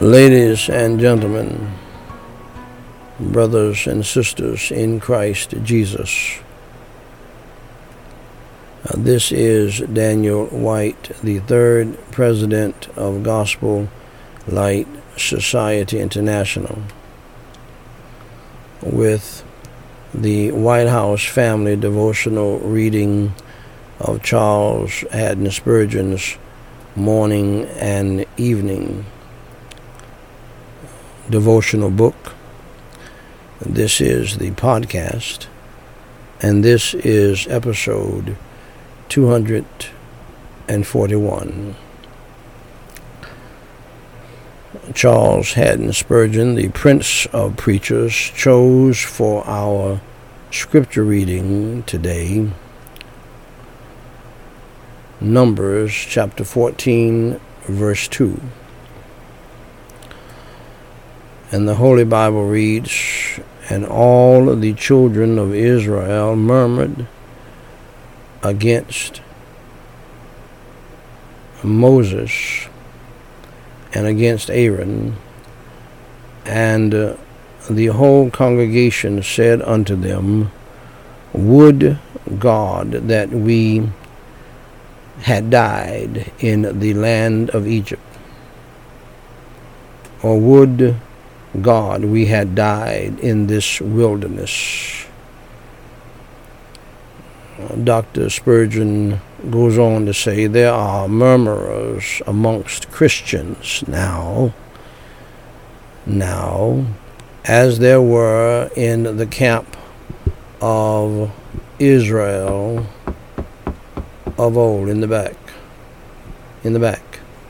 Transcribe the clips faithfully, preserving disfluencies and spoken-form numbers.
Ladies and gentlemen, brothers and sisters in Christ Jesus, uh, this is Daniel White, the third president of Gospel Light Society International, with the White House Family Devotional reading of Charles Haddon Spurgeon's Morning and Evening devotional book. This is the podcast, and this is episode two hundred forty-one. Charles Haddon Spurgeon, the Prince of Preachers, chose for our scripture reading today Numbers chapter fourteen, verse two. And the Holy Bible reads, "And all the children of Israel murmured against Moses and against Aaron, and uh, the whole congregation said unto them, Would God that we had died in the land of Egypt, or would God we had died in this wilderness." Doctor Spurgeon goes on to say, there are murmurers amongst Christians now, now, as there were in the camp of Israel of old. In the back, in the back.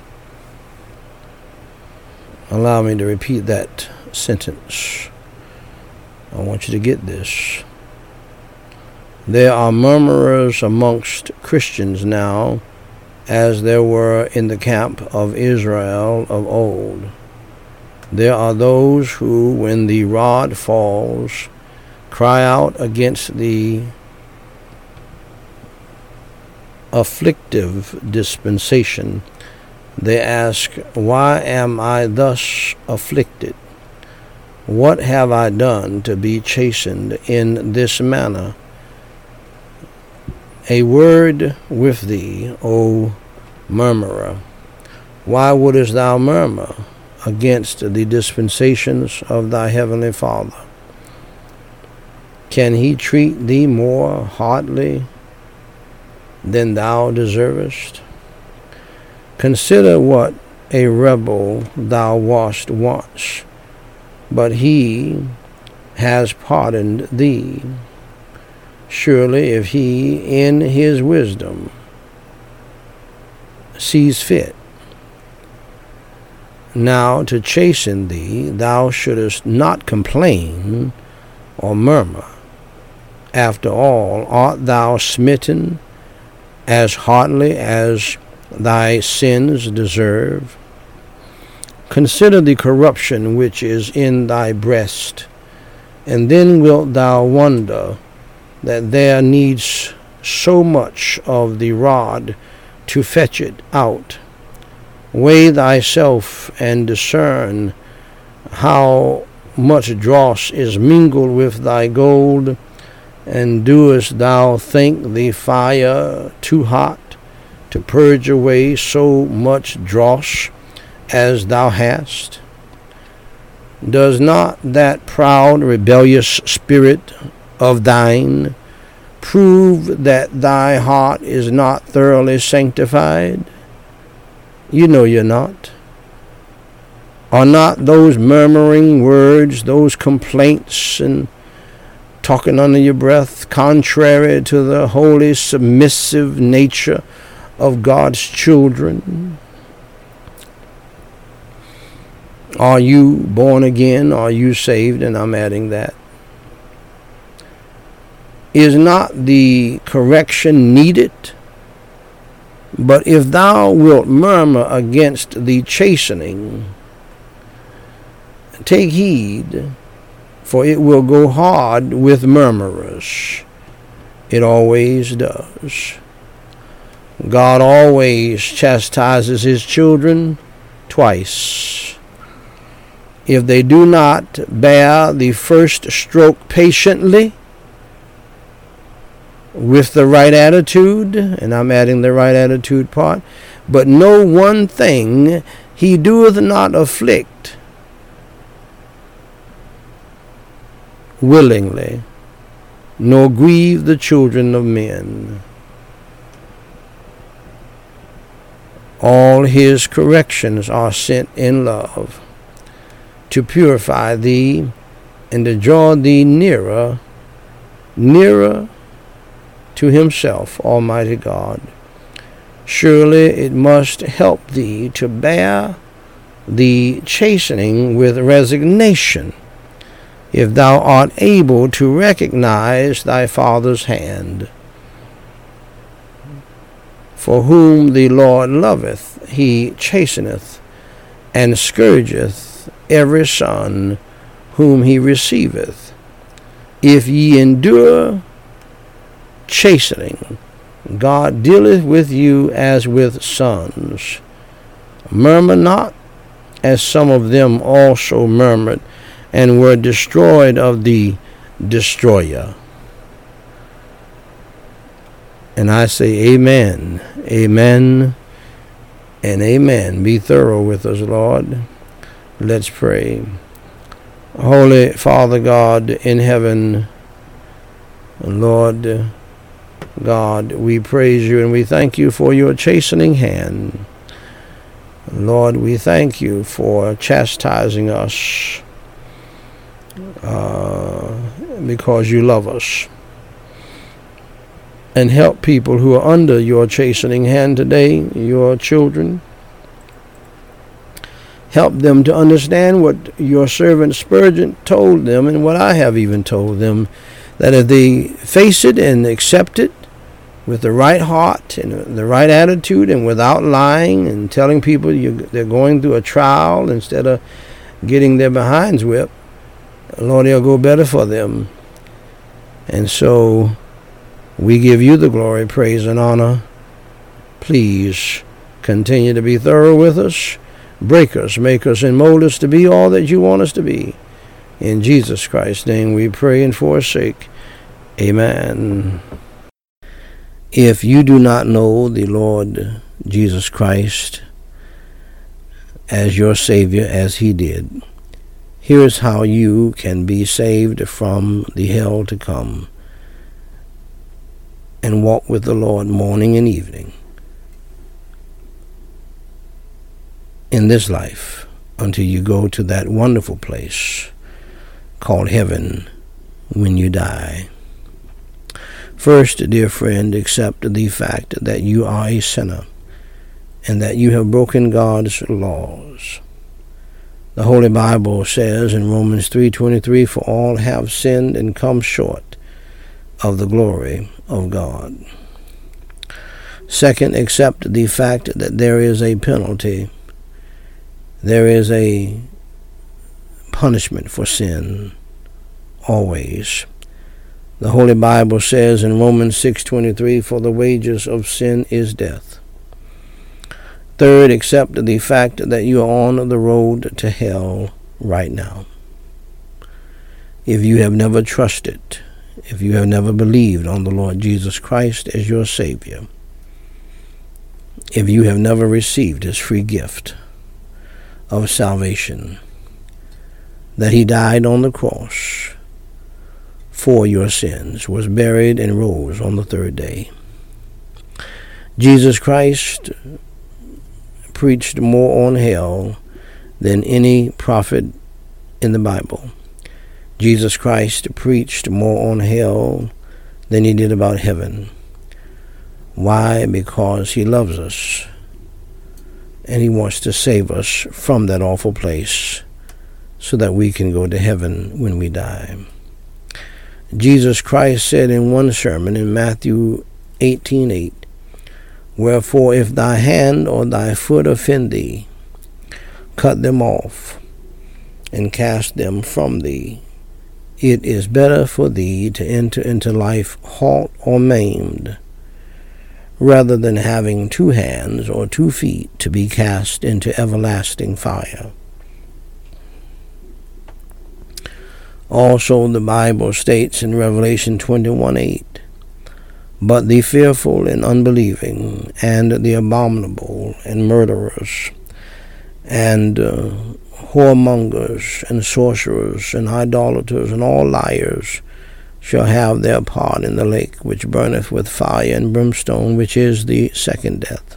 Allow me to repeat that sentence. I want you to get this. There are murmurers amongst Christians now, as there were in the camp of Israel of old. There are those who, when the rod falls, cry out against the afflictive dispensation. They ask, Why am I thus afflicted? What have I done to be chastened in this manner? A word with thee, O murmurer. Why wouldest thou murmur against the dispensations of thy heavenly Father? Can he treat thee more hardly than thou deservest? Consider what a rebel thou wast once, but he has pardoned thee. Surely if he in his wisdom sees fit now to chasten thee, thou shouldest not complain or murmur. After all, art thou smitten as hardly as thy sins deserve? Consider the corruption which is in thy breast, and then wilt thou wonder that there needs so much of the rod to fetch it out. Weigh thyself and discern how much dross is mingled with thy gold, and doest thou think the fire too hot to purge away so much dross as thou hast? Does not that proud, rebellious spirit of thine prove that thy heart is not thoroughly sanctified? You know you're not. Are not those murmuring words, those complaints and talking under your breath, contrary to the holy, submissive nature of God's children? Are you born again? Are you saved? And I'm adding that. Is not the correction needed? But if thou wilt murmur against the chastening, take heed, for it will go hard with murmurers. It always does. God always chastises his children twice. if they do not bear the first stroke patiently, with the right attitude, and I'm adding the right attitude part, but know one thing, he doeth not afflict willingly, nor grieve the children of men. All his corrections are sent in love, to purify thee and to draw thee nearer, nearer to himself, Almighty God. Surely it must help thee to bear the chastening with resignation, if thou art able to recognize thy Father's hand. For whom the Lord loveth, he chasteneth, and scourgeth every son whom he receiveth. If ye endure chastening, God dealeth with you as with sons. Murmur not, as some of them also murmured, and were destroyed of the destroyer. And I say amen, amen, and amen. Be thorough with us, Lord. Let's pray. Holy Father God in heaven, Lord God, we praise you and we thank you for your chastening hand. Lord, we thank you for chastising us uh, because you love us. And help people who are under your chastening hand today, your children. Help them to understand what your servant Spurgeon told them and what I have even told them, that if they face it and accept it with the right heart and the right attitude and without lying and telling people you, they're going through a trial instead of getting their behinds whipped, Lord, it'll go better for them. And so we give you the glory, praise, and honor. Please continue to be thorough with us. Break us, make us, and mold us to be all that you want us to be. In Jesus Christ's name we pray and forsake. Amen. If you do not know the Lord Jesus Christ as your Savior as he did, here's how you can be saved from the hell to come and walk with the Lord morning and evening in this life until you go to that wonderful place called heaven when you die. First, dear friend, accept the fact that you are a sinner and that you have broken God's laws. The Holy Bible says in Romans three twenty-three, for all have sinned and come short of the glory of God. Second, accept the fact that there is a penalty. There is a punishment for sin, always. The Holy Bible says in Romans six twenty-three, for the wages of sin is death. Third, accept the fact that you are on the road to hell right now. If you have never trusted, if you have never believed on the Lord Jesus Christ as your Savior, if you have never received his free gift of salvation, that he died on the cross for your sins, was buried and rose on the third day. Jesus Christ preached more on hell than any prophet in the Bible. Jesus Christ preached more on hell than he did about heaven. Why? Because he loves us and he wants to save us from that awful place so that we can go to heaven when we die. Jesus Christ said in one sermon in Matthew eighteen eight, wherefore if thy hand or thy foot offend thee, cut them off and cast them from thee. It is better for thee to enter into life halt or maimed, rather than having two hands or two feet to be cast into everlasting fire. Also, the Bible states in Revelation twenty-one eight, but the fearful and unbelieving, and the abominable, and murderers, and uh, whoremongers, and sorcerers, and idolaters, and all liars, shall have their part in the lake which burneth with fire and brimstone, which is the second death.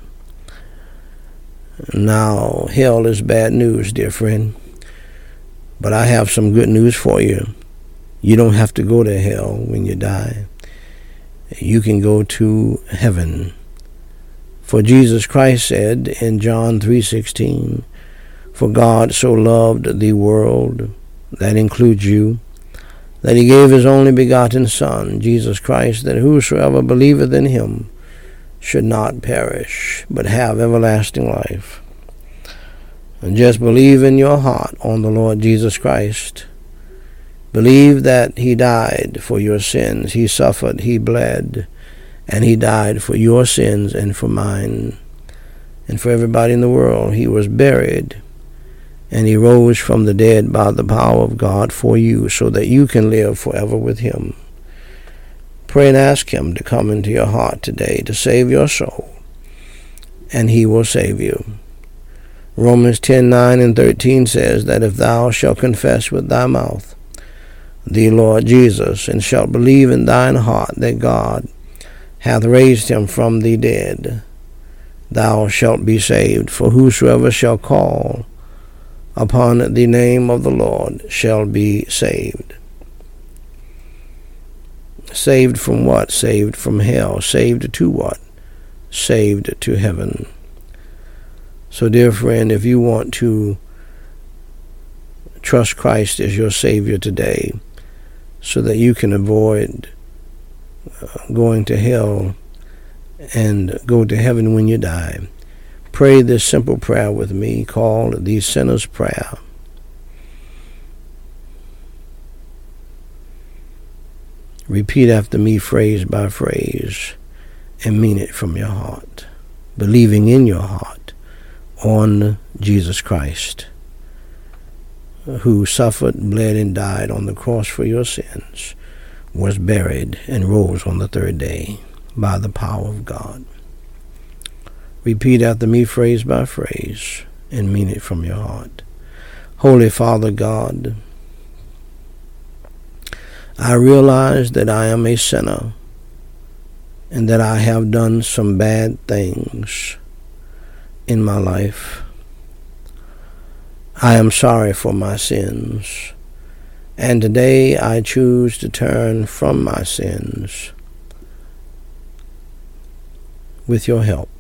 Now, hell is bad news, dear friend, but I have some good news for you. You don't have to go to hell when you die. You can go to heaven. For Jesus Christ said in John three sixteen, for God so loved the world, that includes you, that he gave his only begotten Son, Jesus Christ, that whosoever believeth in him should not perish, but have everlasting life. And just believe in your heart on the Lord Jesus Christ. Believe that he died for your sins. He suffered, he bled, and he died for your sins and for mine, and for everybody in the world. He was buried, and he rose from the dead by the power of God for you, so that you can live forever with him. Pray and ask him to come into your heart today to save your soul, and he will save you. Romans ten nine and thirteen says that if thou shalt confess with thy mouth the Lord Jesus, and shalt believe in thine heart that God hath raised him from the dead, thou shalt be saved. For whosoever shall call upon the name of the Lord shall be saved. Saved from what? Saved from hell. Saved to what? Saved to heaven. So, dear friend, if you want to trust Christ as your Savior today, so that you can avoid uh, going to hell and go to heaven when you die, pray this simple prayer with me called the Sinner's Prayer. Repeat after me phrase by phrase and mean it from your heart, believing in your heart on Jesus Christ, who suffered, bled, and died on the cross for your sins, was buried, and rose on the third day by the power of God. Repeat after me phrase by phrase and mean it from your heart. Holy Father God, I realize that I am a sinner and that I have done some bad things in my life. I am sorry for my sins, and today I choose to turn from my sins with your help.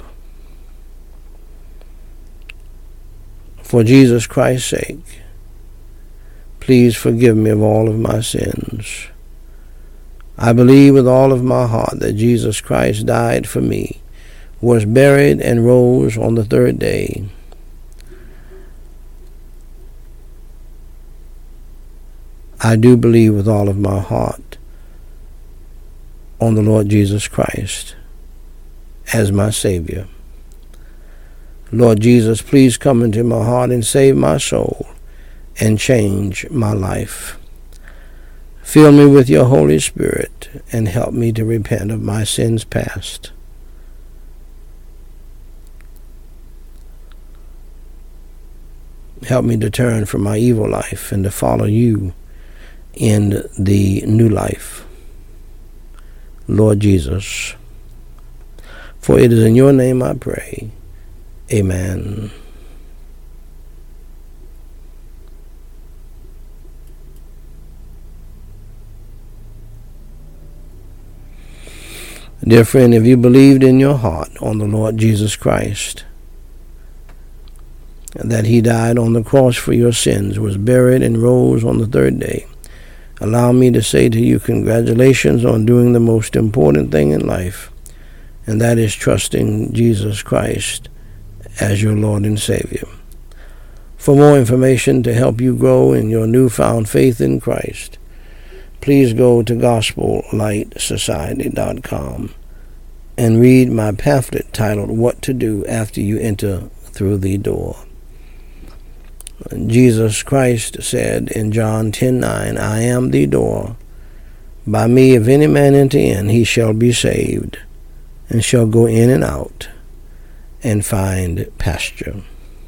For Jesus Christ's sake, please forgive me of all of my sins. I believe with all of my heart that Jesus Christ died for me, was buried, and rose on the third day. I do believe with all of my heart on the Lord Jesus Christ as my Savior. Lord Jesus, please come into my heart and save my soul and change my life. Fill me with your Holy Spirit and help me to repent of my sins past. Help me to turn from my evil life and to follow you in the new life, Lord Jesus. For it is in your name I pray. Amen. Dear friend, if you believed in your heart on the Lord Jesus Christ, that he died on the cross for your sins, was buried, and rose on the third day, allow me to say to you, congratulations on doing the most important thing in life, and that is trusting Jesus Christ as your Lord and Savior. For more information to help you grow in your newfound faith in Christ, please go to gospel light society dot com and read my pamphlet titled What to Do After You Enter Through the Door. Jesus Christ said in John ten nine, I am the door. By me, if any man enter in, he shall be saved, and shall go in and out, and find pasture.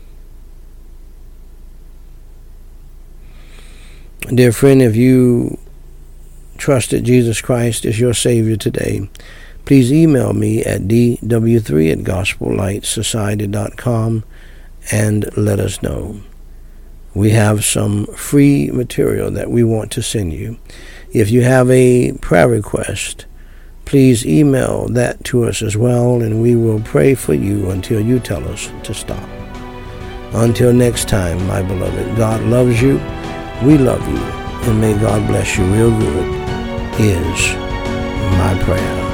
Dear friend, if you trusted Jesus Christ as your Savior today, please email me at d w three at gospel light society dot com and let us know. We have some free material that we want to send you. If you have a prayer request, please email that to us as well, and we will pray for you until you tell us to stop. Until next time, my beloved, God loves you, we love you, and may God bless you real good is my prayer.